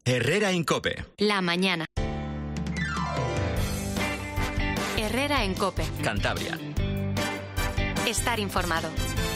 Herrera en COPE. La mañana. Herrera en COPE. Cantabria. Estar informado.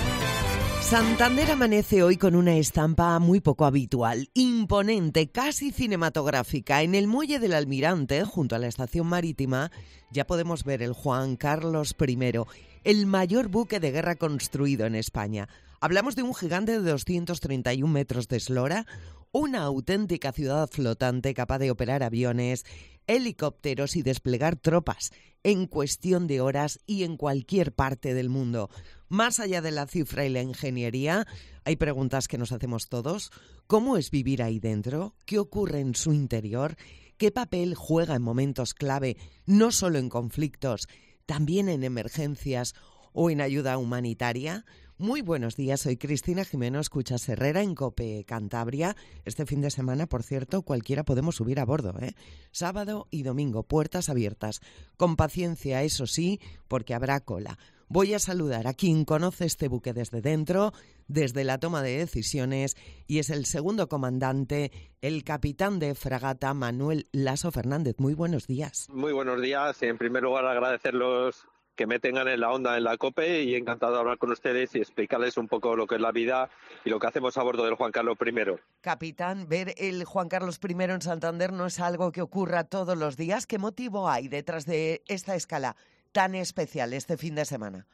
Santander amanece hoy con una estampa muy poco habitual, imponente, casi cinematográfica. En el muelle del Almirante, junto a la estación marítima, ya podemos ver el Juan Carlos I, el mayor buque de guerra construido en España. Hablamos de un gigante de 231 metros de eslora, una auténtica ciudad flotante capaz de operar aviones, helicópteros y desplegar tropas en cuestión de horas y en cualquier parte del mundo. Más allá de la cifra y la ingeniería, hay preguntas que nos hacemos todos. ¿Cómo es vivir ahí dentro? ¿Qué ocurre en su interior? ¿Qué papel juega en momentos clave, no solo en conflictos, también en emergencias o en ayuda humanitaria? Muy buenos días, soy Cristina Jimeno, escuchas Herrera en COPE Cantabria. Este fin de semana, por cierto, cualquiera podemos subir a bordo, Sábado y domingo, puertas abiertas. Con paciencia, eso sí, porque habrá cola. Voy a saludar a quien conoce este buque desde dentro, desde la toma de decisiones, y es el segundo comandante, el capitán de fragata, Manuel Laso Fernández. Muy buenos días. Muy buenos días. En primer lugar, agradecerlos que me tengan en la onda en la COPE y encantado de hablar con ustedes y explicarles un poco lo que es la vida y lo que hacemos a bordo del Juan Carlos I. Capitán, ver el Juan Carlos I en Santander no es algo que ocurra todos los días. ¿Qué motivo hay detrás de esta escala tan especial este fin de semana?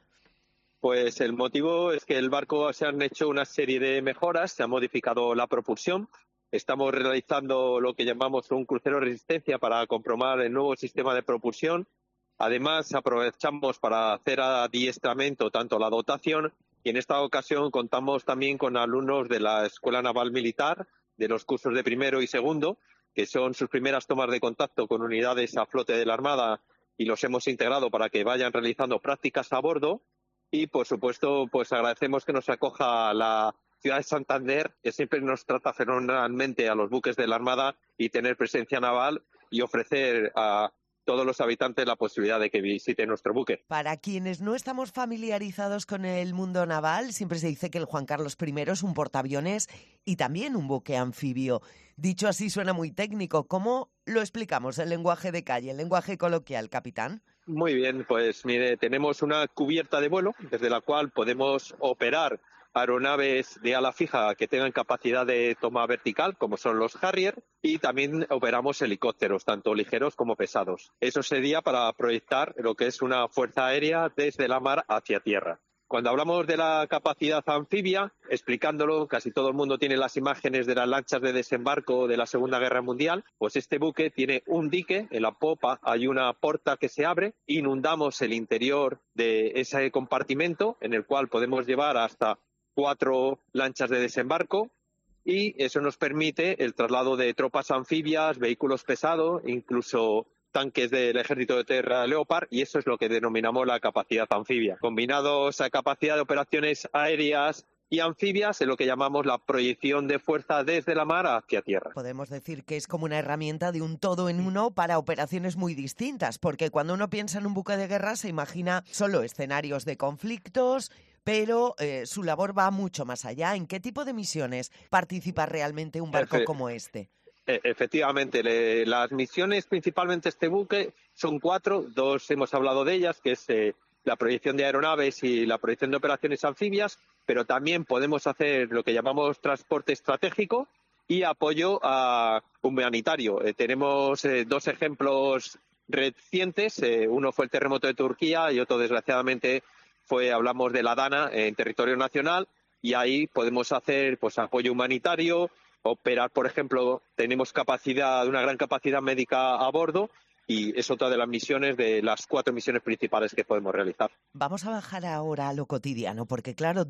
Pues el motivo es que el barco se han hecho una serie de mejoras, se ha modificado la propulsión. Estamos realizando lo que llamamos un crucero de resistencia para comprobar el nuevo sistema de propulsión. Además, aprovechamos para hacer adiestramiento tanto la dotación y en esta ocasión contamos también con alumnos de la Escuela Naval Militar, de los cursos de primero y segundo, que son sus primeras tomas de contacto con unidades a flote de la Armada y los hemos integrado para que vayan realizando prácticas a bordo. Y, por supuesto, pues agradecemos que nos acoja la ciudad de Santander, que siempre nos trata fenomenalmente a los buques de la Armada y tener presencia naval y ofrecer a todos los habitantes la posibilidad de que visiten nuestro buque. Para quienes no estamos familiarizados con el mundo naval, siempre se dice que el Juan Carlos I es un portaaviones y también un buque anfibio. Dicho así suena muy técnico. ¿Cómo lo explicamos en lenguaje de calle, en lenguaje coloquial, capitán? Muy bien, pues mire, tenemos una cubierta de vuelo desde la cual podemos operar aeronaves de ala fija que tengan capacidad de toma vertical, como son los Harrier, y también operamos helicópteros, tanto ligeros como pesados. Eso sería para proyectar lo que es una fuerza aérea desde la mar hacia tierra. Cuando hablamos de la capacidad anfibia, explicándolo, casi todo el mundo tiene las imágenes de las lanchas de desembarco de la Segunda Guerra Mundial, pues este buque tiene un dique, en la popa hay una porta que se abre, inundamos el interior de ese compartimento, en el cual podemos llevar hasta 4 lanchas de desembarco, y eso nos permite el traslado de tropas anfibias, vehículos pesados, incluso tanques del ejército de tierra Leopard, y eso es lo que denominamos la capacidad anfibia. Combinados a capacidad de operaciones aéreas y anfibias, es lo que llamamos la proyección de fuerza desde la mar hacia tierra. Podemos decir que es como una herramienta de un todo en uno para operaciones muy distintas, porque cuando uno piensa en un buque de guerra se imagina solo escenarios de conflictos, pero su labor va mucho más allá. ¿En qué tipo de misiones participa realmente un barco como este? Efectivamente, las misiones principalmente de este buque son 4, 2 hemos hablado de ellas, que es la proyección de aeronaves y la proyección de operaciones anfibias, pero también podemos hacer lo que llamamos transporte estratégico y apoyo humanitario. Tenemos 2 ejemplos recientes, uno fue el terremoto de Turquía y otro desgraciadamente hablamos de la Dana en territorio nacional, y ahí podemos hacer apoyo humanitario, operar, por ejemplo, tenemos una gran capacidad médica a bordo, y es otra de las misiones, de las 4 misiones principales que podemos realizar. Vamos a bajar ahora a lo cotidiano, porque claro,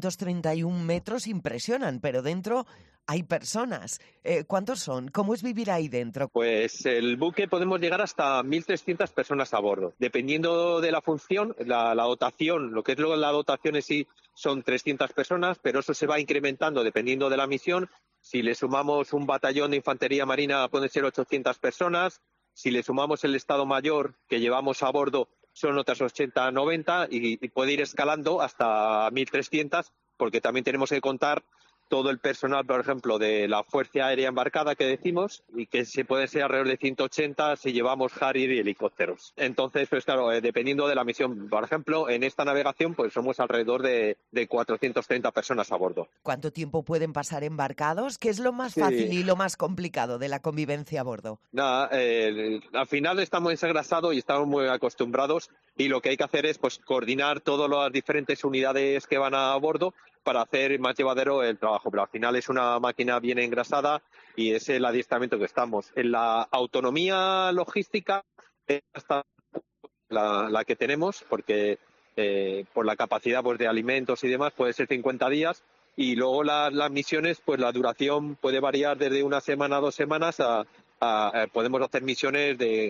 231 metros impresionan, pero dentro hay personas. ¿Cuántos son? ¿Cómo es vivir ahí dentro? Pues el buque podemos llegar hasta 1.300 personas a bordo. Dependiendo de la función, la dotación, lo que es luego la dotación en sí son 300 personas, pero eso se va incrementando dependiendo de la misión. Si le sumamos un batallón de infantería marina pueden ser 800 personas. Si le sumamos el Estado Mayor que llevamos a bordo son otras 80, 90 y puede ir escalando hasta 1.300, porque también tenemos que contar todo el personal, por ejemplo, de la Fuerza Aérea Embarcada que decimos, y que se puede ser alrededor de 180 si llevamos Harrier y helicópteros. Entonces, pues claro, dependiendo de la misión, por ejemplo, en esta navegación pues somos alrededor de 430 personas a bordo. ¿Cuánto tiempo pueden pasar embarcados? ¿Qué es lo más fácil y lo más complicado de la convivencia a bordo? Nada, al final estamos desengrasados y estamos muy acostumbrados, y lo que hay que hacer es pues coordinar todas las diferentes unidades que van a bordo para hacer más llevadero el trabajo, pero al final es una máquina bien engrasada y es el adiestramiento que estamos. En la autonomía logística es hasta la que tenemos, porque por la capacidad pues, de alimentos y demás puede ser 50 días, y luego las misiones, pues la duración puede variar desde una semana a 2 semanas podemos hacer misiones de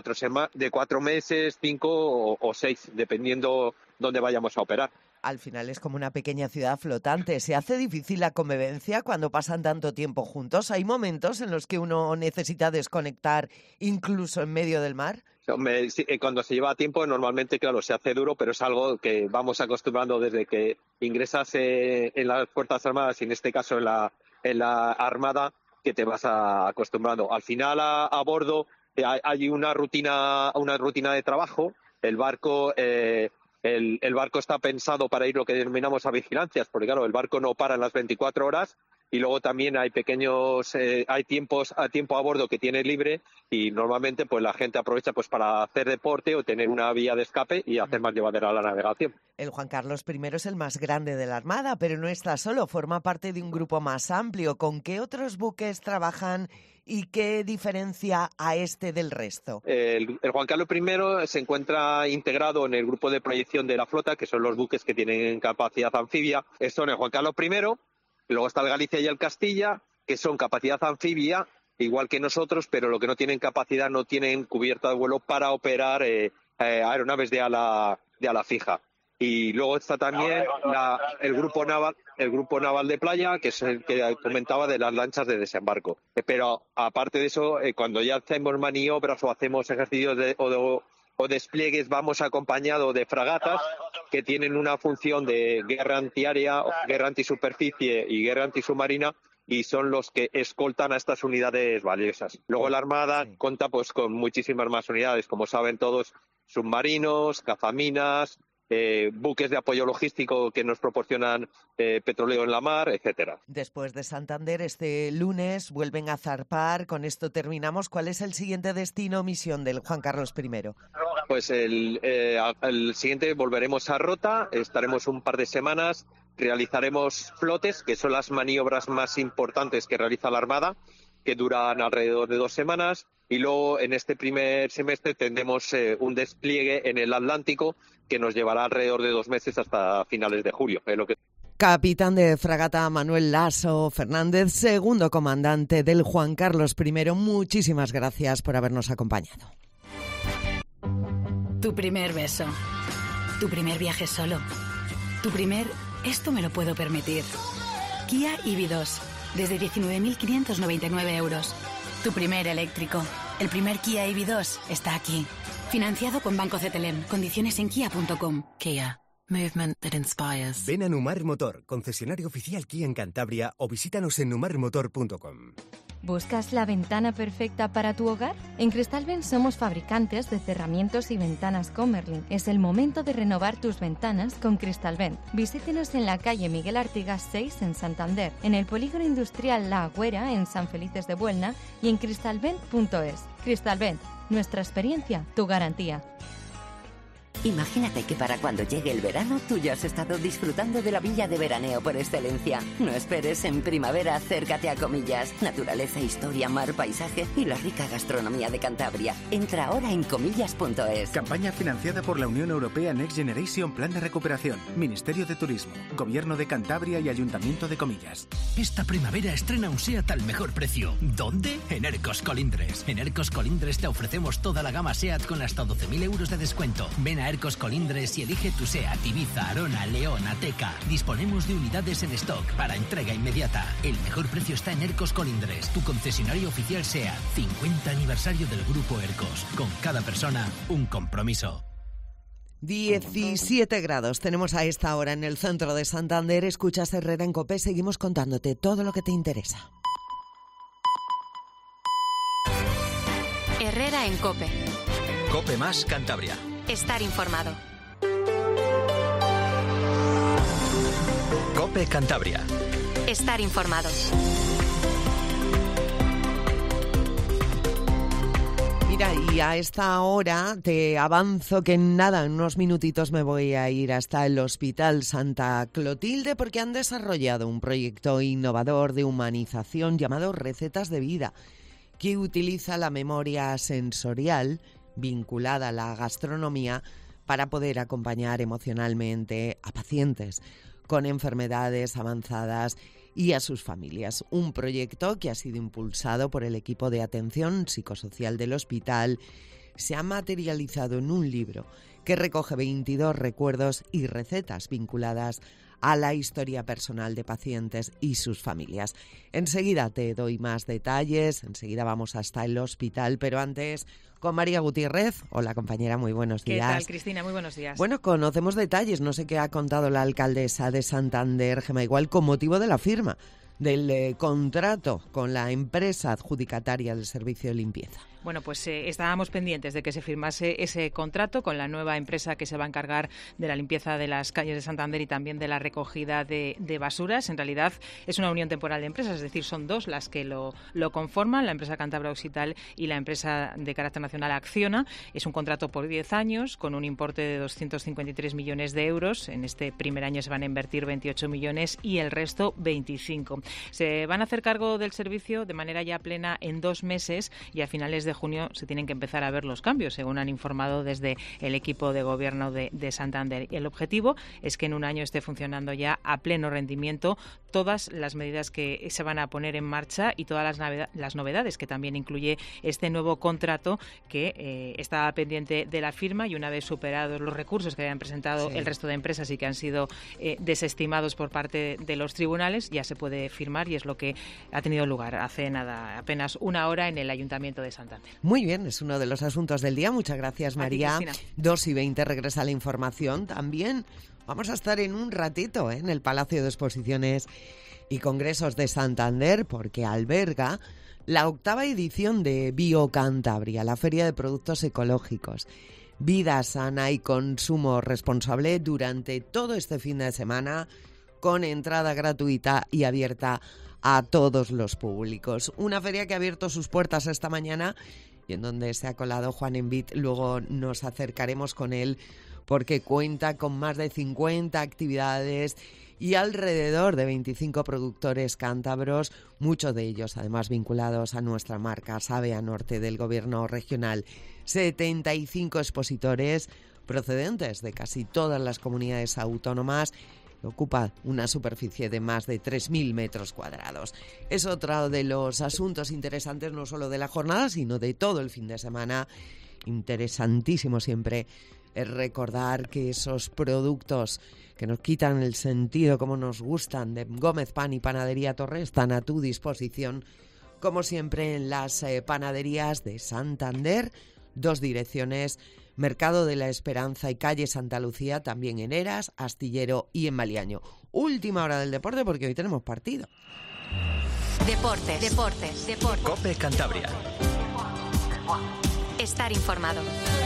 4 meses, 5 o 6, dependiendo dónde vayamos a operar. Al final es como una pequeña ciudad flotante. ¿Se hace difícil la convivencia cuando pasan tanto tiempo juntos? ¿Hay momentos en los que uno necesita desconectar incluso en medio del mar? Cuando se lleva tiempo, normalmente, claro, se hace duro, pero es algo que vamos acostumbrando desde que ingresas en las Fuerzas Armadas, y en este caso en la Armada, que te vas acostumbrando. Al final, a bordo hay una rutina de trabajo. El barco está pensado para ir lo que denominamos a vigilancias, porque claro, el barco no para en las 24 horas, y luego también hay tiempo a bordo que tiene libre, y normalmente pues la gente aprovecha pues para hacer deporte o tener una vía de escape y hacer más llevadera la navegación. El Juan Carlos I es el más grande de la Armada, pero no está solo, forma parte de un grupo más amplio. ¿Con qué otros buques trabajan y qué diferencia a este del resto? El Juan Carlos I se encuentra integrado en el grupo de proyección de la flota, que son los buques que tienen capacidad anfibia. Son el Juan Carlos I, luego está el Galicia y el Castilla, que son capacidad anfibia, igual que nosotros, pero lo que no tienen capacidad, no tienen cubierta de vuelo para operar aeronaves de ala fija. Y luego está también el grupo naval de playa, que es el que comentaba de las lanchas de desembarco. Pero aparte de eso, cuando ya hacemos maniobras o hacemos ejercicios o despliegues, vamos acompañados de fragatas que tienen una función de guerra antiaérea, guerra antisuperficie y guerra antisubmarina, y son los que escoltan a estas unidades valiosas. Luego la Armada cuenta pues con muchísimas más unidades, como saben todos, submarinos, cazaminas, buques de apoyo logístico que nos proporcionan petróleo en la mar, etcétera. Después de Santander, este lunes vuelven a zarpar. Con esto terminamos. ¿Cuál es el siguiente destino o misión del Juan Carlos I? Pues el siguiente volveremos a Rota, estaremos un par de semanas, realizaremos flotes, que son las maniobras más importantes que realiza la Armada, que duran alrededor de 2 semanas, y luego en este primer semestre tendremos un despliegue en el Atlántico que nos llevará alrededor de 2 meses hasta finales de julio. Capitán de fragata Manuel Lasso Fernández, segundo comandante del Juan Carlos I, muchísimas gracias por habernos acompañado. Tu primer beso, tu primer viaje solo, tu primer esto me lo puedo permitir. Kia EV2, desde 19.599 euros. Tu primer eléctrico, el primer Kia EV2 está aquí. Financiado con Banco CTLM. Condiciones en kia.com. Kia. Movement that inspires. Ven a Numar Motor, concesionario oficial Kia en Cantabria, o visítanos en numarmotor.com. ¿Buscas la ventana perfecta para tu hogar? En Cristalvent somos fabricantes de cerramientos y ventanas Comerlin. Es el momento de renovar tus ventanas con Cristalvent. Visítenos en la calle Miguel Artigas 6 en Santander, en el polígono industrial La Agüera en San Felices de Buelna y en cristalvent.es. Cristalvent, nuestra experiencia, tu garantía. Imagínate que para cuando llegue el verano tú ya has estado disfrutando de la villa de veraneo por excelencia. No esperes, en primavera acércate a Comillas. Naturaleza, historia, mar, paisaje y la rica gastronomía de Cantabria. Entra ahora en comillas.es. Campaña financiada por la Unión Europea Next Generation Plan de Recuperación, Ministerio de Turismo, Gobierno de Cantabria y Ayuntamiento de Comillas. Esta primavera estrena un SEAT al mejor precio. ¿Dónde? En Ercos Colindres. En Ercos Colindres te ofrecemos toda la gama SEAT con hasta 12.000 euros de descuento. Ven a Ercos Colindres y elige tu SEAT, Ibiza, Arona, León, Ateca. Disponemos de unidades en stock para entrega inmediata. El mejor precio está en Ercos Colindres, tu concesionario oficial SEAT. 50 aniversario del Grupo Ercos. Con cada persona, un compromiso. 17 grados tenemos a esta hora en el centro de Santander. Escuchas Herrera en COPE, seguimos contándote todo lo que te interesa. Herrera en COPE. COPE más Cantabria. Estar informado. COPE Cantabria. Estar informado. Mira, y a esta hora te avanzo que en nada, en unos minutitos me voy a ir hasta el Hospital Santa Clotilde porque han desarrollado un proyecto innovador de humanización llamado Recetas de Vida, que utiliza la memoria sensorial vinculada a la gastronomía para poder acompañar emocionalmente a pacientes con enfermedades avanzadas y a sus familias. Un proyecto que ha sido impulsado por el equipo de atención psicosocial del hospital se ha materializado en un libro que recoge 22 recuerdos y recetas vinculadas a la historia personal de pacientes y sus familias. Enseguida te doy más detalles, enseguida vamos hasta el hospital, pero antes con María Gutiérrez. Hola, compañera, muy buenos días. ¿Qué tal, Cristina? Muy buenos días. Bueno, conocemos detalles, no sé qué ha contado la alcaldesa de Santander, Gemma Igual, con motivo de la firma del contrato con la empresa adjudicataria del servicio de limpieza. Bueno, pues estábamos pendientes de que se firmase ese contrato con la nueva empresa que se va a encargar de la limpieza de las calles de Santander y también de la recogida de basuras. En realidad es una unión temporal de empresas, es decir, son dos las que lo conforman, la empresa Cantabria Occital y la empresa de carácter nacional Acciona. Es un contrato por 10 años con un importe de 253 millones de euros. En este primer año se van a invertir 28 millones y el resto 25. Se van a hacer cargo del servicio de manera ya plena en 2 meses y a finales de junio se tienen que empezar a ver los cambios, según han informado desde el equipo de gobierno de Santander. El objetivo es que en un año esté funcionando ya a pleno rendimiento todas las medidas que se van a poner en marcha y todas las novedades que también incluye este nuevo contrato que estaba pendiente de la firma, y una vez superados los recursos que habían presentado el resto de empresas y que han sido desestimados por parte de los tribunales, ya se puede firmar, y es lo que ha tenido lugar hace nada, apenas una hora en el Ayuntamiento de Santander. Muy bien, es uno de los asuntos del día. Muchas gracias, María. 2:20 regresa la información. También vamos a estar en un ratito en el Palacio de Exposiciones y Congresos de Santander, porque alberga la 8ª edición de BioCantabria, la Feria de Productos Ecológicos. Vida sana y consumo responsable durante todo este fin de semana, con entrada gratuita y abierta a todos los públicos. Una feria que ha abierto sus puertas esta mañana y en donde se ha colado Juan Envit. Luego nos acercaremos con él porque cuenta con más de 50 actividades y alrededor de 25 productores cántabros, muchos de ellos además vinculados a nuestra marca Sabea Norte del Gobierno regional. 75 expositores procedentes de casi todas las comunidades autónomas. Ocupa una superficie de más de 3.000 metros cuadrados. Es otro de los asuntos interesantes, no solo de la jornada, sino de todo el fin de semana. Interesantísimo siempre es recordar que esos productos que nos quitan el sentido como nos gustan de Gómez Pan y Panadería Torre están a tu disposición, como siempre, en las panaderías de Santander. 2 direcciones: Mercado de la Esperanza y Calle Santa Lucía, también en Eras, Astillero y en Maliaño. Última hora del deporte porque hoy tenemos partido. Deportes. COPE Cantabria. Estar informado.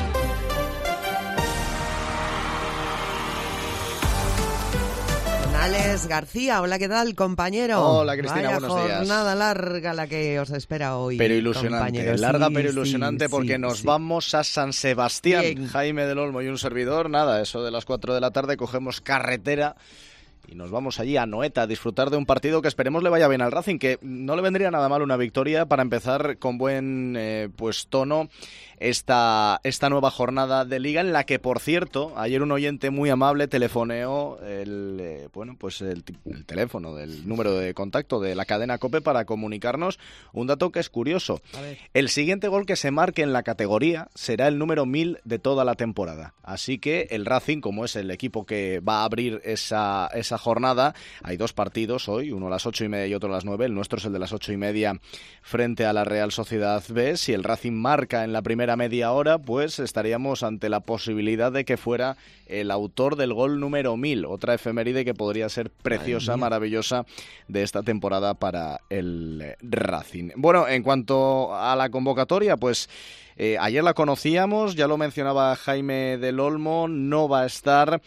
Alex García, hola, ¿qué tal, compañero? Hola, Cristina, Vaya buenos días. Jornada larga la que os espera hoy, pero ilusionante, compañeros. larga Sí, pero ilusionante, porque nos vamos a San Sebastián. Bien. Jaime del Olmo y un servidor, nada, eso de las 4 de la tarde cogemos carretera y nos vamos allí a Noeta a disfrutar de un partido que esperemos le vaya bien al Racing, que no le vendría nada mal una victoria para empezar con buen tono esta nueva jornada de Liga, en la que, por cierto, ayer un oyente muy amable telefoneó el teléfono del número de contacto de la cadena COPE para comunicarnos un dato que es curioso. El siguiente gol que se marque en la categoría será el número 1000 de toda la temporada. Así que el Racing, como es el equipo que va a abrir esa esa jornada. Hay 2 partidos hoy, uno a las 8:30 y otro a las 9. El nuestro es el de las 8:30 frente a la Real Sociedad B. Si el Racing marca en la primera media hora, pues estaríamos ante la posibilidad de que fuera el autor del gol número 1000. Otra efeméride que podría ser preciosa, maravillosa de esta temporada para el Racing. Bueno, en cuanto a la convocatoria, pues ayer la conocíamos, ya lo mencionaba Jaime del Olmo, no va a estar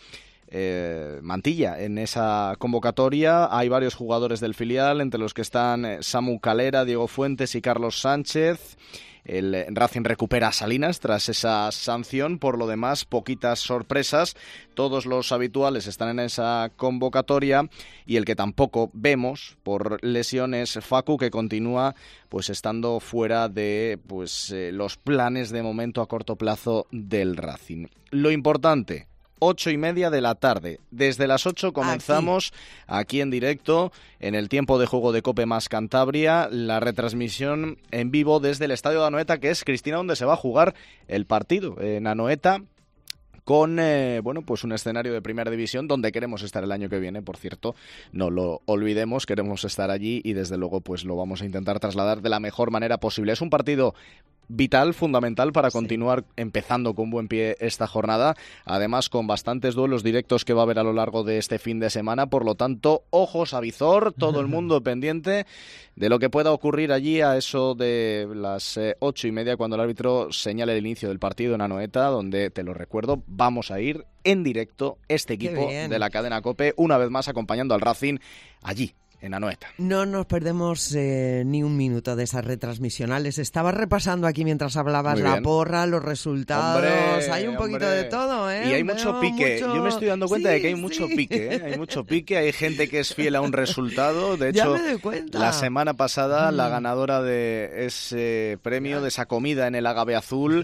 Mantilla en esa convocatoria. Hay varios jugadores del filial, entre los que están Samu Calera, Diego Fuentes y Carlos Sánchez. El Racing recupera a Salinas tras esa sanción. Por lo demás, poquitas sorpresas. Todos los habituales están en esa convocatoria y el que tampoco vemos por lesión es Facu, que continúa pues estando fuera de los planes de momento a corto plazo del Racing. Lo importante: 8:30 de la tarde. Desde las 8 comenzamos aquí en directo, en el tiempo de juego de COPE más Cantabria, la retransmisión en vivo desde el Estadio de Anoeta, que es, Cristina, donde se va a jugar el partido. En Anoeta, con un escenario de primera división donde queremos estar el año que viene, por cierto, no lo olvidemos, queremos estar allí y desde luego pues lo vamos a intentar trasladar de la mejor manera posible. Es un partido vital, fundamental para continuar empezando con buen pie esta jornada, además con bastantes duelos directos que va a haber a lo largo de este fin de semana, por lo tanto, ojos a visor, todo el mundo pendiente de lo que pueda ocurrir allí a eso de las 8:30, cuando el árbitro señale el inicio del partido en Anoeta, donde, te lo recuerdo, vamos a ir en directo este equipo de la cadena COPE, una vez más acompañando al Racing allí en Anoeta. No nos perdemos ni un minuto de esas retransmisionales. Estaba repasando aquí mientras hablabas la porra, los resultados. Hay un poquito de todo, ¿eh? Y hay mucho pique. Yo me estoy dando cuenta de que hay mucho pique, ¿eh? Hay mucho pique, hay gente que es fiel a un resultado. De hecho, ya me doy cuenta. La semana pasada la ganadora de ese premio, de esa comida en el Agave Azul,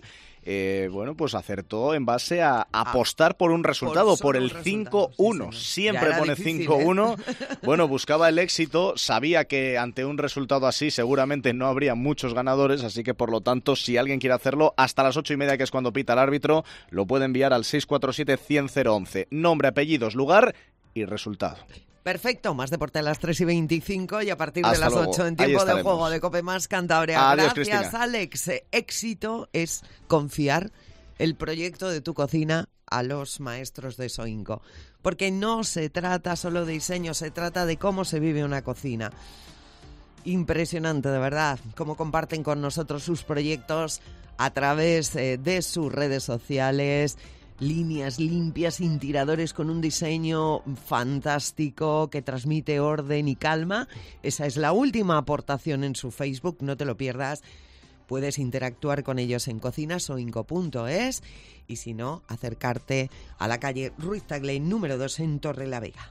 pues acertó en base a apostar por un resultado, por el 5-1. Siempre pone difícil, 5-1. Bueno, buscaba el éxito, sabía que ante un resultado así seguramente no habría muchos ganadores, así que por lo tanto, si alguien quiere hacerlo, hasta las 8:30, que es cuando pita el árbitro, lo puede enviar al 647-100-011. Nombre, apellidos, lugar y resultado. Perfecto, más deporte a las 3:25 y a partir de las luego. 8 en tiempo de juego de COPE más Cantabria. Adiós, Gracias, Cristina. Alex. Éxito es confiar el proyecto de tu cocina a los maestros de Soinco, porque no se trata solo de diseño, se trata de cómo se vive una cocina. Impresionante, de verdad, cómo comparten con nosotros sus proyectos a través de sus redes sociales. Líneas limpias, sin tiradores, con un diseño fantástico que transmite orden y calma. Esa es la última aportación en su Facebook, no te lo pierdas. Puedes interactuar con ellos en cocinasoinco.es y si no, acercarte a la calle Ruiz Taglay número 2 en Torrelavega.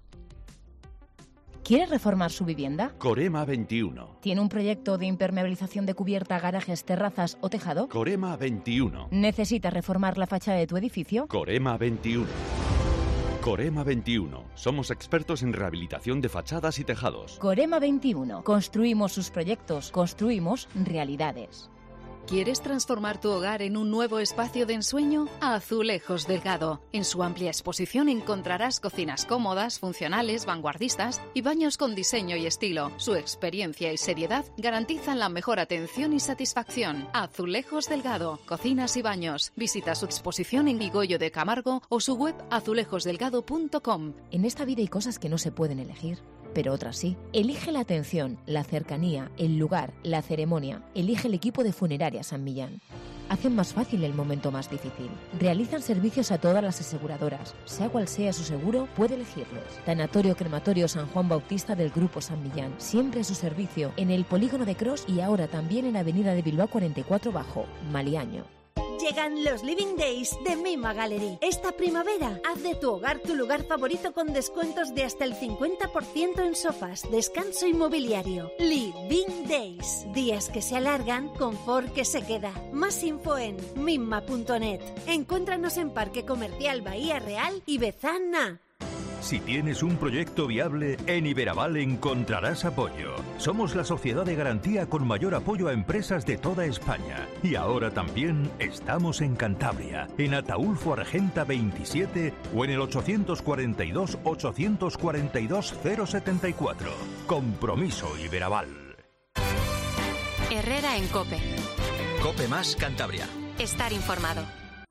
¿Quiere reformar su vivienda? Corema 21. ¿Tiene un proyecto de impermeabilización de cubierta, garajes, terrazas o tejado? Corema 21. ¿Necesita reformar la fachada de tu edificio? Corema 21. Corema 21. Somos expertos en rehabilitación de fachadas y tejados. Corema 21. Construimos sus proyectos, construimos realidades. ¿Quieres transformar tu hogar en un nuevo espacio de ensueño? Azulejos Delgado. En su amplia exposición encontrarás cocinas cómodas, funcionales, vanguardistas y baños con diseño y estilo. Su experiencia y seriedad garantizan la mejor atención y satisfacción. Azulejos Delgado. Cocinas y baños. Visita su exposición en Vigoyo de Camargo o su web azulejosdelgado.com. En esta vida hay cosas que no se pueden elegir, pero otras sí. Elige la atención, la cercanía, el lugar, la ceremonia. Elige el equipo de Funeraria San Millán. Hacen más fácil el momento más difícil. Realizan servicios a todas las aseguradoras. Sea cual sea su seguro, puede elegirlos. Tanatorio Crematorio San Juan Bautista del Grupo San Millán. Siempre a su servicio en el Polígono de Cros y ahora también en Avenida de Bilbao 44 Bajo, Maliaño. Llegan los Living Days de Mima Gallery. Esta primavera, haz de tu hogar tu lugar favorito con descuentos de hasta el 50% en sofás, descanso y mobiliario. Living Days. Días que se alargan, confort que se queda. Más info en mima.net. Encuéntranos en Parque Comercial Bahía Real y Bezana. Si tienes un proyecto viable, en Iberaval encontrarás apoyo. Somos la sociedad de garantía con mayor apoyo a empresas de toda España. Y ahora también estamos en Cantabria, en Ataulfo Argenta 27 o en el 842-842-074. Compromiso Iberaval. Herrera en COPE. COPE más Cantabria. Estar informado.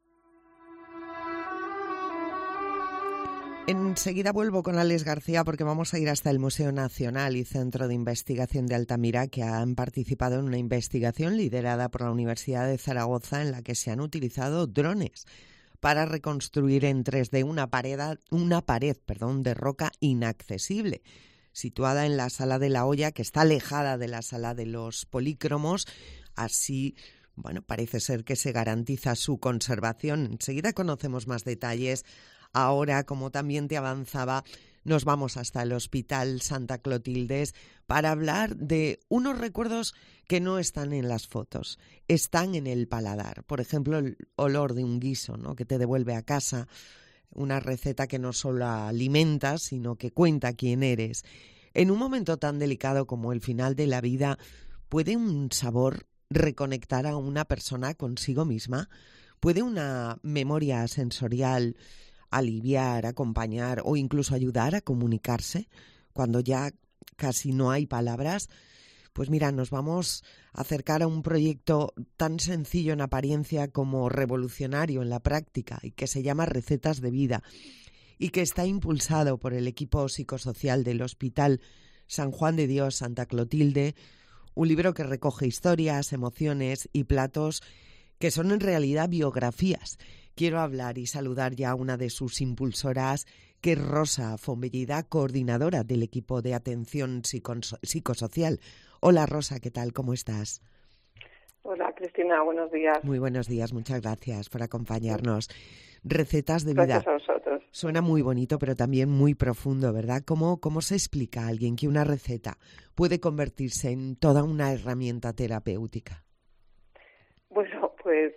Enseguida vuelvo con Alex García porque vamos a ir hasta el Museo Nacional y Centro de Investigación de Altamira, que han participado en una investigación liderada por la Universidad de Zaragoza en la que se han utilizado drones para reconstruir en 3D una pared de roca inaccesible, situada en la Sala de la Olla, que está alejada de la Sala de los Polícromos. Así, parece ser que se garantiza su conservación. Enseguida conocemos más detalles. Ahora, como también te avanzaba, nos vamos hasta el Hospital Santa Clotildes para hablar de unos recuerdos que no están en las fotos, están en el paladar. Por ejemplo, el olor de un guiso, ¿no?, que te devuelve a casa, una receta que no solo alimenta, sino que cuenta quién eres. En un momento tan delicado como el final de la vida, ¿puede un sabor reconectar a una persona consigo misma? ¿Puede una memoria sensorial aliviar, acompañar o incluso ayudar a comunicarse cuando ya casi no hay palabras? Pues mira, nos vamos a acercar a un proyecto tan sencillo en apariencia como revolucionario en la práctica y que se llama Recetas de Vida y que está impulsado por el equipo psicosocial del Hospital San Juan de Dios Santa Clotilde, un libro que recoge historias, emociones y platos que son en realidad biografías. Quiero hablar y saludar ya a una de sus impulsoras, que es Rosa Fombellida, coordinadora del equipo de atención psicosocial. Hola Rosa, ¿qué tal? ¿Cómo estás? Hola Cristina, buenos días. Muy buenos días, muchas gracias por acompañarnos. Recetas de Gracias vida. a vosotros. Suena muy bonito, pero también muy profundo, ¿verdad? ¿Cómo se explica a alguien que una receta puede convertirse en toda una herramienta terapéutica? Bueno, pues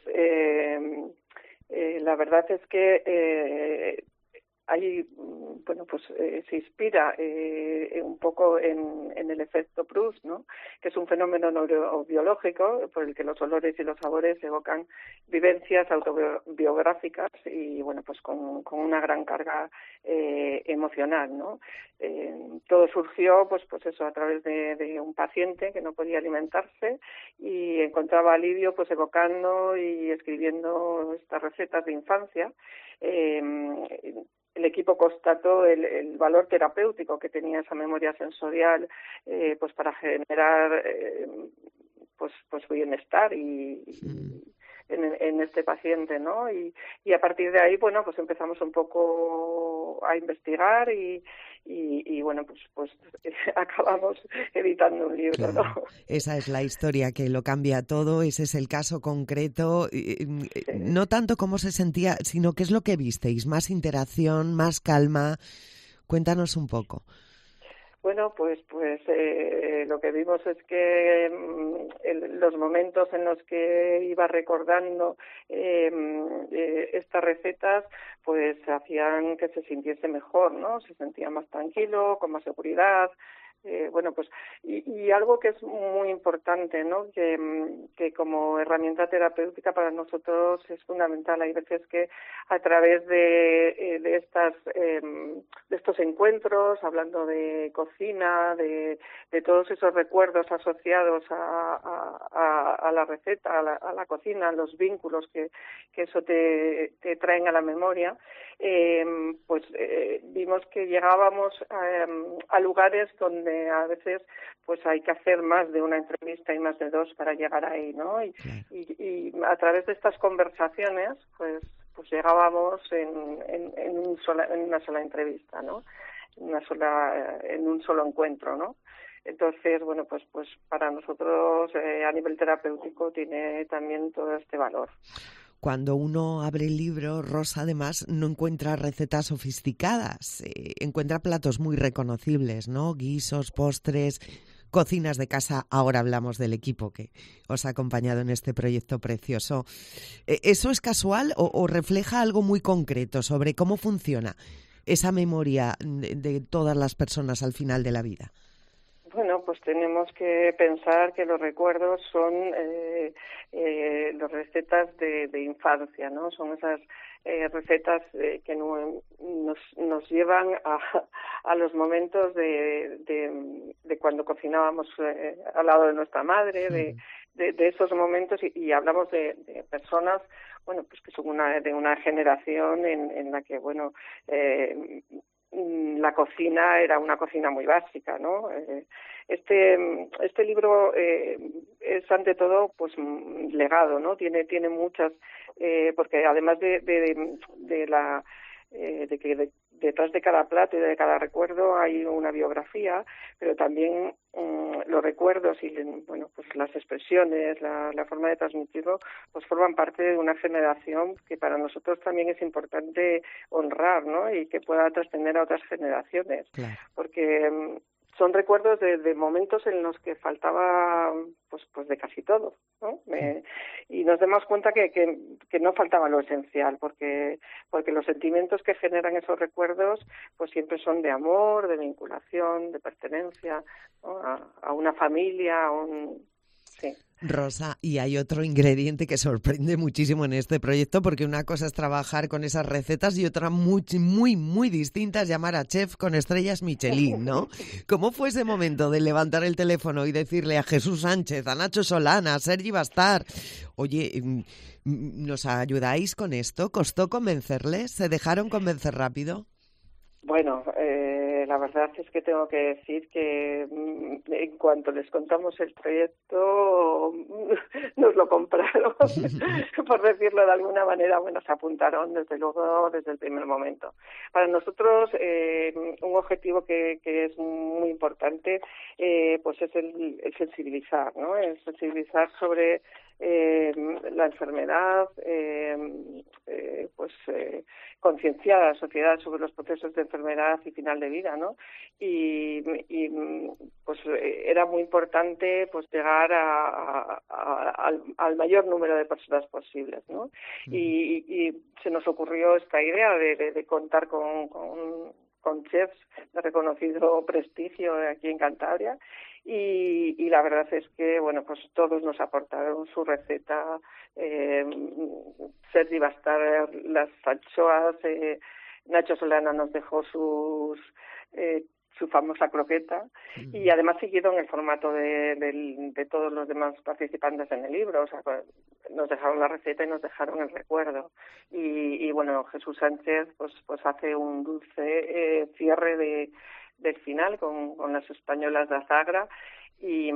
la verdad es que se inspira un poco en el efecto Proust, ¿no?, que es un fenómeno neurobiológico por el que los olores y los sabores evocan vivencias autobiográficas y con una gran carga emocional, ¿no? Todo surgió pues eso a través de un paciente que no podía alimentarse y encontraba alivio pues evocando y escribiendo estas recetas de infancia. El equipo constató el valor terapéutico que tenía esa memoria sensorial pues para generar pues bienestar y en este paciente, ¿no? Y a partir de ahí, pues empezamos un poco a investigar y pues acabamos editando un libro, claro, ¿no? Esa es la historia que lo cambia todo, ese es el caso concreto, no tanto cómo se sentía, sino qué es lo que visteis, más interacción, más calma. Cuéntanos un poco. Bueno, pues lo que vimos es que los momentos en los que iba recordando estas recetas, pues hacían que se sintiese mejor, ¿no? Se sentía más tranquilo, con más seguridad. Y algo que es muy importante, ¿no?, que como herramienta terapéutica para nosotros es fundamental. Hay veces que a través de estos encuentros, hablando de cocina, de todos esos recuerdos asociados a la receta, a la cocina, los vínculos que eso te traen a la memoria, vimos que llegábamos a lugares donde a veces pues hay que hacer más de una entrevista y más de dos para llegar ahí, ¿no? Y a través de estas conversaciones pues llegábamos en una sola entrevista, ¿no? En un solo encuentro, ¿no? Entonces, pues para nosotros a nivel terapéutico tiene también todo este valor. Cuando uno abre el libro, Rosa, además, no encuentra recetas sofisticadas, encuentra platos muy reconocibles, ¿no? Guisos, postres, cocinas de casa. Ahora hablamos del equipo que os ha acompañado en este proyecto precioso. ¿Eso es casual o refleja algo muy concreto sobre cómo funciona esa memoria de todas las personas al final de la vida? Bueno, pues tenemos que pensar que los recuerdos son las recetas de infancia, ¿no? Son esas recetas que nos llevan a los momentos de cuando cocinábamos al lado de nuestra madre, de esos momentos, y hablamos de personas, bueno, pues que son de una generación en la que, bueno, la cocina era una cocina muy básica, ¿no? Este libro es ante todo pues legado, ¿no? Tiene muchas, porque además de que detrás de cada plato y de cada recuerdo hay una biografía, pero también los recuerdos y, bueno, pues las expresiones, la forma de transmitirlo, pues forman parte de una generación que para nosotros también es importante honrar, ¿no? Y que pueda trascender a otras generaciones, claro. Porque son recuerdos de momentos en los que faltaba pues de casi todo, ¿no? Y nos damos cuenta que no faltaba lo esencial, porque los sentimientos que generan esos recuerdos pues siempre son de amor, de vinculación, de pertenencia, ¿no? a una familia, sí. Rosa, y hay otro ingrediente que sorprende muchísimo en este proyecto, porque una cosa es trabajar con esas recetas y otra muy, muy, muy distinta es llamar a chef con estrellas Michelin, ¿no? ¿Cómo fue ese momento de levantar el teléfono y decirle a Jesús Sánchez, a Nacho Solana, a Sergi Bastar, oye, ¿nos ayudáis con esto? ¿Costó convencerles? ¿Se dejaron convencer rápido? Bueno, la verdad es que tengo que decir que en cuanto les contamos el proyecto, nos lo compraron, por decirlo de alguna manera. Bueno, se apuntaron desde luego desde el primer momento. Para nosotros, un objetivo que es muy importante, pues es el sensibilizar, ¿no? El sensibilizar sobre la enfermedad, concienciar a la sociedad sobre los procesos de enfermedad y final de vida, ¿no? Y pues era muy importante pues llegar al mayor número de personas posibles, ¿no? Y se nos ocurrió esta idea de contar con chefs de reconocido prestigio aquí en Cantabria, y la verdad es que, bueno, pues todos nos aportaron su receta. Sergi Bastar las anchoas, Nacho Solana nos dejó su famosa croqueta, y además siguieron el formato de todos los demás participantes en el libro. O sea, nos dejaron la receta y nos dejaron el recuerdo, y bueno, Jesús Sánchez pues hace un dulce cierre del final con las españolas de Azagra, y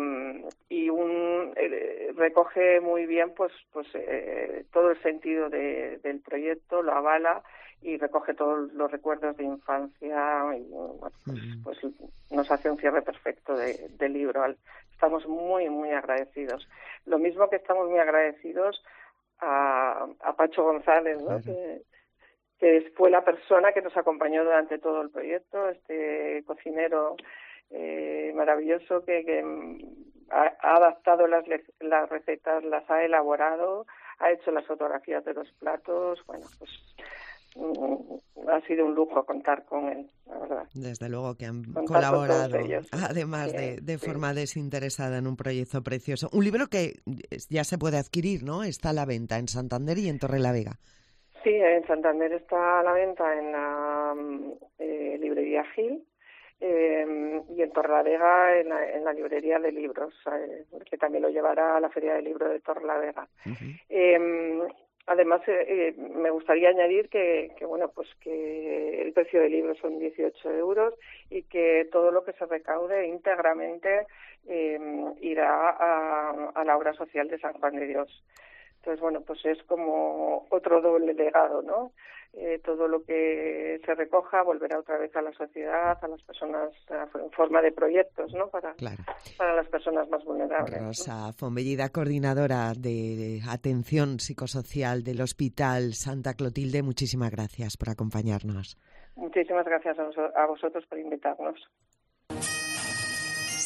recoge muy bien pues todo el sentido del proyecto, lo avala y recoge todos los recuerdos de infancia, y bueno, pues nos hace un cierre perfecto del libro. Estamos muy, muy agradecidos. Lo mismo que estamos muy agradecidos a Pacho González, ¿no? Que fue la persona que nos acompañó durante todo el proyecto, este cocinero maravilloso que ha adaptado las recetas, las ha elaborado, ha hecho las fotografías de los platos. Bueno, pues ha sido un lujo contar con él, la verdad. Desde luego que han colaborado, además de forma desinteresada, en un proyecto precioso. Un libro que ya se puede adquirir, ¿no? Está a la venta en Santander y en Torrelavega. Sí, en Santander está a la venta en la librería Gil, y en Torrelavega en la librería de libros, que también lo llevará a la Feria del Libro de Torrelavega. Además, me gustaría añadir que bueno, pues que el precio del libro son 18 euros y que todo lo que se recaude íntegramente irá a la obra social de San Juan de Dios. Entonces, bueno, pues es como otro doble legado, ¿no? Todo lo que se recoja volverá otra vez a la sociedad, a las personas, en forma de proyectos, ¿no? Para las personas más vulnerables. Rosa Fontbellida, coordinadora de atención psicosocial del Hospital Santa Clotilde, muchísimas gracias por acompañarnos. Muchísimas gracias a vosotros por invitarnos.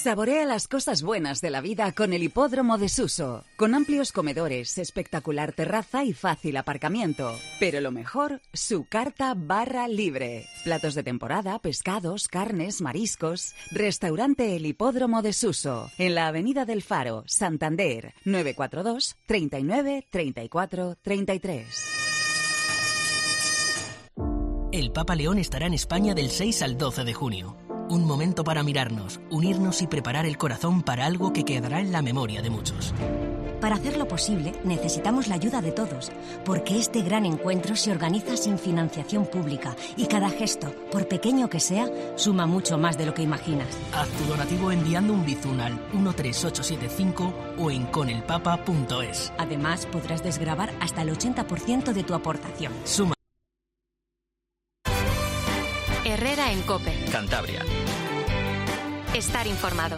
Saborea las cosas buenas de la vida con el Hipódromo de Suso, con amplios comedores, espectacular terraza y fácil aparcamiento. Pero lo mejor, su carta barra libre. Platos de temporada, pescados, carnes, mariscos. Restaurante El Hipódromo de Suso, en la Avenida del Faro, Santander, 942 39 34 33. El Papa León estará en España del 6 al 12 de junio. Un momento para mirarnos, unirnos y preparar el corazón para algo que quedará en la memoria de muchos. Para hacerlo posible, necesitamos la ayuda de todos, porque este gran encuentro se organiza sin financiación pública y cada gesto, por pequeño que sea, suma mucho más de lo que imaginas. Haz tu donativo enviando un bizun al 13875 o en conelpapa.es. Además, podrás desgravar hasta el 80% de tu aportación. Suma. Herrera en COPE. Cantabria. Estar informado.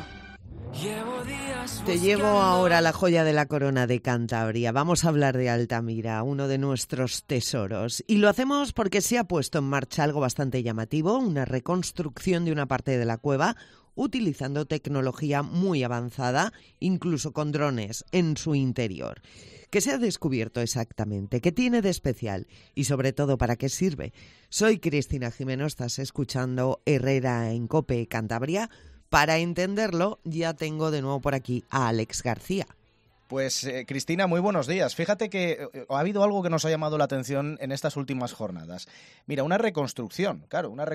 Te llevo ahora a la joya de la corona de Cantabria. Vamos a hablar de Altamira, uno de nuestros tesoros. Y lo hacemos porque se ha puesto en marcha algo bastante llamativo, una reconstrucción de una parte de la cueva, utilizando tecnología muy avanzada, incluso con drones en su interior. ¿Qué se ha descubierto exactamente? ¿Qué tiene de especial? Y sobre todo, ¿para qué sirve? Soy Cristina Jimeno, estás escuchando Herrera en COPE Cantabria. Para entenderlo, ya tengo de nuevo por aquí a Alex García. Pues Cristina, muy buenos días. Fíjate que ha habido algo que nos ha llamado la atención en estas últimas jornadas. Mira, una reconstrucción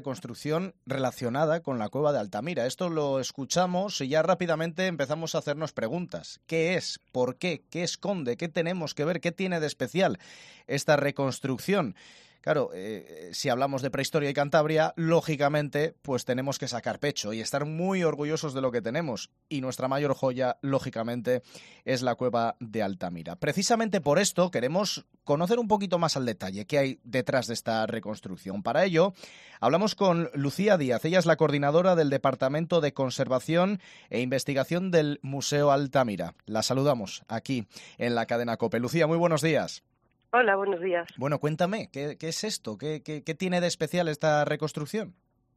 relacionada con la cueva de Altamira. Esto lo escuchamos y ya rápidamente empezamos a hacernos preguntas. ¿Qué es? ¿Por qué? ¿Qué esconde? ¿Qué tenemos que ver? ¿Qué tiene de especial esta reconstrucción? Claro, si hablamos de prehistoria y Cantabria, lógicamente, pues tenemos que sacar pecho y estar muy orgullosos de lo que tenemos. Y nuestra mayor joya, lógicamente, es la cueva de Altamira. Precisamente por esto queremos conocer un poquito más al detalle qué hay detrás de esta reconstrucción. Para ello, hablamos con Lucía Díaz. Ella es la coordinadora del Departamento de Conservación e Investigación del Museo Altamira. La saludamos aquí en la cadena COPE. Lucía, muy buenos días. Hola, buenos días. Bueno, cuéntame, ¿qué es esto? ¿Qué tiene de especial esta reconstrucción?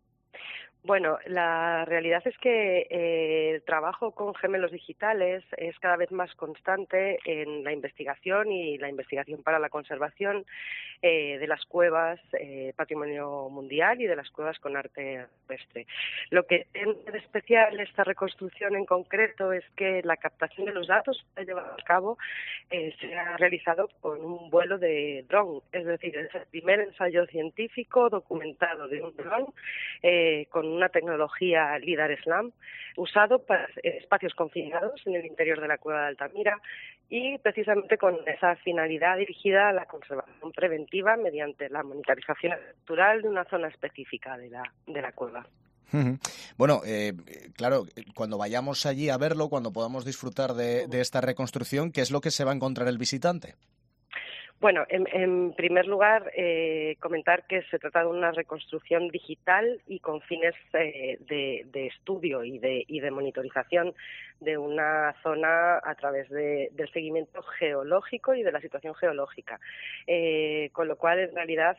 Bueno, la realidad es que el trabajo con gemelos digitales es cada vez más constante en la investigación y la investigación para la conservación de las cuevas patrimonio mundial y de las cuevas con arte rupestre. Lo que tiene de especial esta reconstrucción en concreto es que la captación de los datos que se ha llevado a cabo se ha realizado con un vuelo de dron, es decir, es el primer ensayo científico documentado de un dron con una tecnología LIDAR SLAM usado para espacios confinados en el interior de la cueva de Altamira y precisamente con esa finalidad dirigida a la conservación preventiva mediante la monitorización estructural de una zona específica de la cueva. Bueno, claro, cuando vayamos allí a verlo, cuando podamos disfrutar de esta reconstrucción, ¿qué es lo que se va a encontrar el visitante? Bueno, en primer lugar, comentar que se trata de una reconstrucción digital y con fines de estudio y de monitorización de una zona a través del seguimiento geológico y de la situación geológica. Con lo cual, en realidad,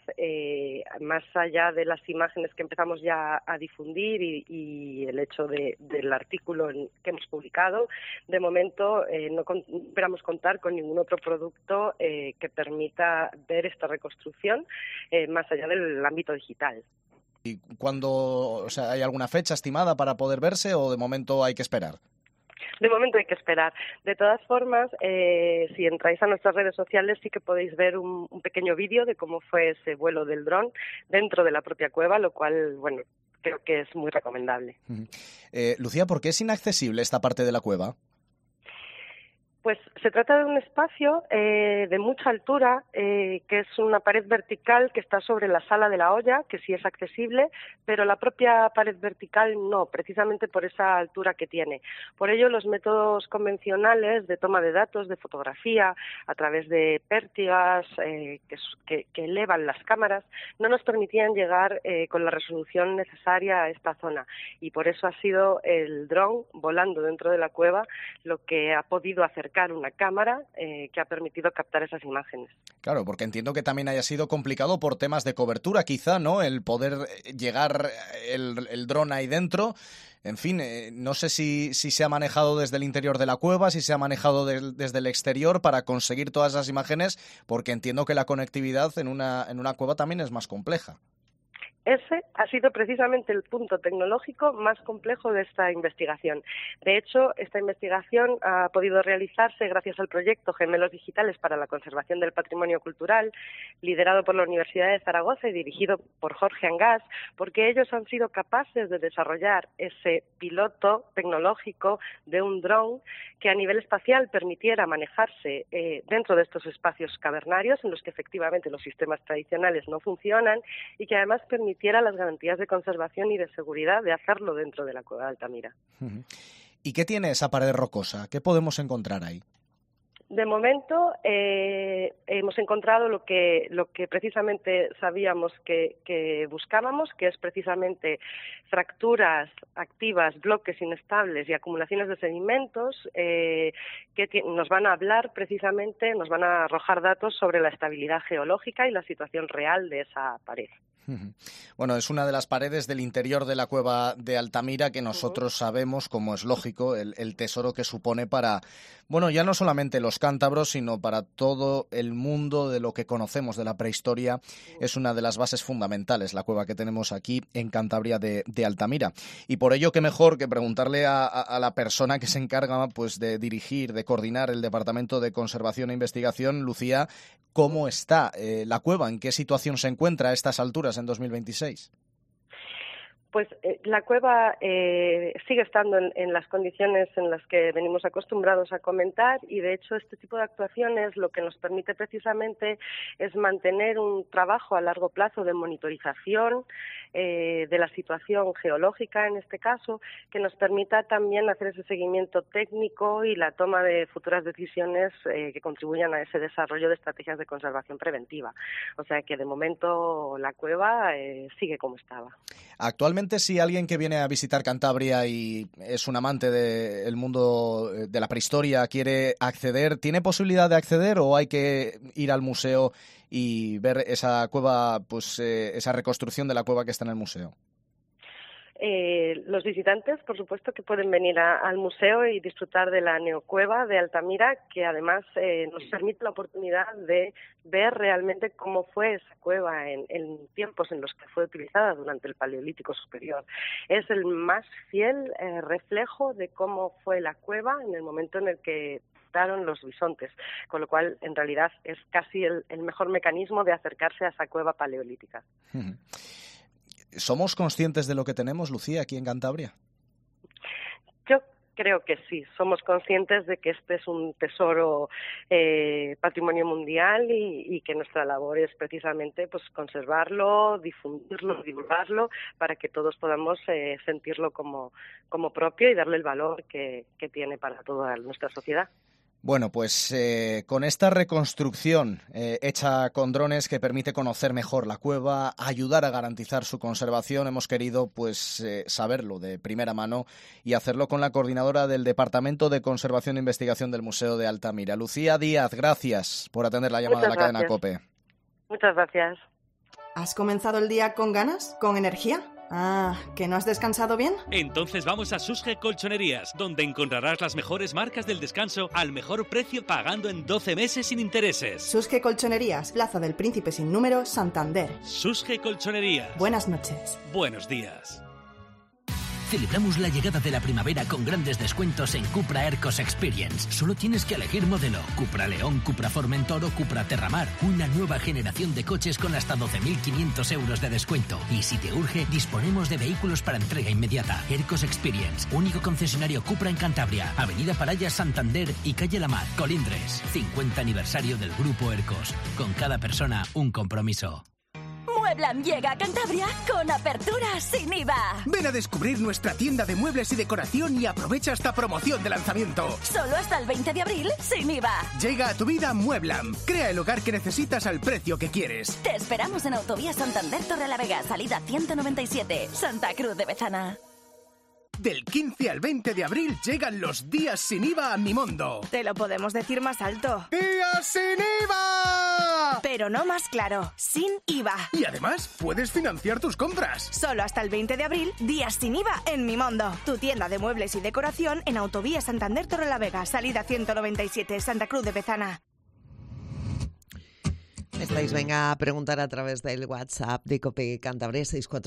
más allá de las imágenes que empezamos ya a difundir y el hecho del artículo que hemos publicado, de momento no esperamos contar con ningún otro producto que permita ver esta reconstrucción más allá del ámbito digital. ¿Y cuándo, hay alguna fecha estimada para poder verse o de momento hay que esperar? De momento hay que esperar. De todas formas, si entráis a nuestras redes sociales sí que podéis ver un pequeño vídeo de cómo fue ese vuelo del dron dentro de la propia cueva, lo cual, bueno, creo que es muy recomendable. Lucía, ¿por qué es inaccesible esta parte de la cueva? Pues se trata de un espacio de mucha altura, que es una pared vertical que está sobre la sala de la olla, que sí es accesible, pero la propia pared vertical no, precisamente por esa altura que tiene. Por ello, los métodos convencionales de toma de datos, de fotografía, a través de pértigas que elevan las cámaras, no nos permitían llegar con la resolución necesaria a esta zona. Y por eso ha sido el dron volando dentro de la cueva lo que ha podido acercar acercar una cámara que ha permitido captar esas imágenes. Claro, porque entiendo que también haya sido complicado por temas de cobertura, quizá, ¿no? El poder llegar el dron ahí dentro. En fin, no sé si se ha manejado desde el interior de la cueva, si se ha manejado desde el exterior para conseguir todas esas imágenes, porque entiendo que la conectividad en una cueva también es más compleja. Ese ha sido precisamente el punto tecnológico más complejo de esta investigación. De hecho, esta investigación ha podido realizarse gracias al proyecto Gemelos Digitales para la Conservación del Patrimonio Cultural, liderado por la Universidad de Zaragoza y dirigido por Jorge Angás, porque ellos han sido capaces de desarrollar ese piloto tecnológico de un dron que a nivel espacial permitiera manejarse dentro de estos espacios cavernarios en los que efectivamente los sistemas tradicionales no funcionan y que además permitiera las garantías de conservación y de seguridad de hacerlo dentro de la cueva de Altamira. ¿Y qué tiene esa pared rocosa? ¿Qué podemos encontrar ahí? De momento hemos encontrado lo que precisamente sabíamos que buscábamos, que es precisamente fracturas activas, bloques inestables y acumulaciones de sedimentos que nos van a hablar precisamente, nos van a arrojar datos sobre la estabilidad geológica y la situación real de esa pared. Bueno, es una de las paredes del interior de la cueva de Altamira que nosotros sabemos, como es lógico, el tesoro que supone para, bueno, ya no solamente los cántabros, sino para todo el mundo de lo que conocemos de la prehistoria. Es una de las bases fundamentales, la cueva que tenemos aquí en Cantabria de Altamira. Y por ello, qué mejor que preguntarle a la persona que se encarga pues de dirigir, de coordinar el Departamento de Conservación e Investigación, Lucía, ¿cómo está la cueva? ¿En qué situación se encuentra a estas alturas en 2026? Pues la cueva sigue estando en las condiciones en las que venimos acostumbrados a comentar y, de hecho, este tipo de actuaciones lo que nos permite precisamente es mantener un trabajo a largo plazo de monitorización de la situación geológica, en este caso, que nos permita también hacer ese seguimiento técnico y la toma de futuras decisiones que contribuyan a ese desarrollo de estrategias de conservación preventiva. O sea que, de momento, la cueva sigue como estaba. Actualmente, si alguien que viene a visitar Cantabria y es un amante del mundo de la prehistoria quiere acceder, ¿tiene posibilidad de acceder o hay que ir al museo y ver esa cueva, pues esa reconstrucción de la cueva que está en el museo? Los visitantes, por supuesto, que pueden venir al museo y disfrutar de la neocueva de Altamira, que además nos permite la oportunidad de ver realmente cómo fue esa cueva en tiempos en los que fue utilizada durante el Paleolítico Superior. Es el más fiel reflejo de cómo fue la cueva en el momento en el que los bisontes, con lo cual en realidad es casi el mejor mecanismo de acercarse a esa cueva paleolítica. ¿Somos conscientes de lo que tenemos, Lucía, aquí en Cantabria? Yo creo que sí, somos conscientes de que este es un tesoro patrimonio mundial y que nuestra labor es precisamente pues conservarlo, difundirlo, divulgarlo, para que todos podamos sentirlo como propio y darle el valor que tiene para toda nuestra sociedad. Bueno, pues con esta reconstrucción hecha con drones que permite conocer mejor la cueva, ayudar a garantizar su conservación, hemos querido pues saberlo de primera mano y hacerlo con la coordinadora del Departamento de Conservación e Investigación del Museo de Altamira. Lucía Díaz, gracias por atender la llamada de la cadena COPE. Muchas gracias. ¿Has comenzado el día con ganas? ¿Con energía? Ah, ¿que no has descansado bien? Entonces vamos a Susge Colchonerías, donde encontrarás las mejores marcas del descanso al mejor precio pagando en 12 meses sin intereses. Susge Colchonerías, Plaza del Príncipe sin número, Santander. Susge Colchonerías. Buenas noches. Buenos días. Celebramos la llegada de la primavera con grandes descuentos en Cupra Aircross Experience. Solo tienes que elegir modelo. Cupra León, Cupra Formentor o Cupra Terramar. Una nueva generación de coches con hasta 12.500 euros de descuento. Y si te urge, disponemos de vehículos para entrega inmediata. Aircross Experience, único concesionario Cupra en Cantabria. Avenida Parallas, Santander y Calle La Mar, Colindres. 50 aniversario del Grupo Aircross. Con cada persona, un compromiso. Mueblam llega a Cantabria con apertura sin IVA. Ven a descubrir nuestra tienda de muebles y decoración y aprovecha esta promoción de lanzamiento. Solo hasta el 20 de abril sin IVA. Llega a tu vida Mueblam. Crea el hogar que necesitas al precio que quieres. Te esperamos en Autovía Santander Torrelavega, salida 197, Santa Cruz de Bezana. Del 15 al 20 de abril llegan los días sin IVA a Mimondo. Te lo podemos decir más alto. ¡Días sin IVA! Pero no más claro, sin IVA. Y además puedes financiar tus compras. Solo hasta el 20 de abril, días sin IVA en Mimondo. Tu tienda de muebles y decoración en Autovía Santander Torrelavega, salida 197, Santa Cruz de Bezana. Estáis, venga, a preguntar a través del WhatsApp de COPE Cantabria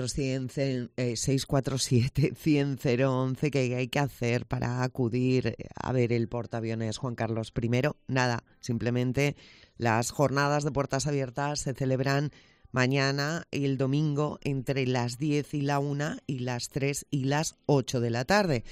647-100-11 qué hay que hacer para acudir a ver el portaaviones Juan Carlos I. Nada, simplemente las jornadas de puertas abiertas se celebran mañana y el domingo entre las 10 y la 1 y las 3 y las 8 de la tarde.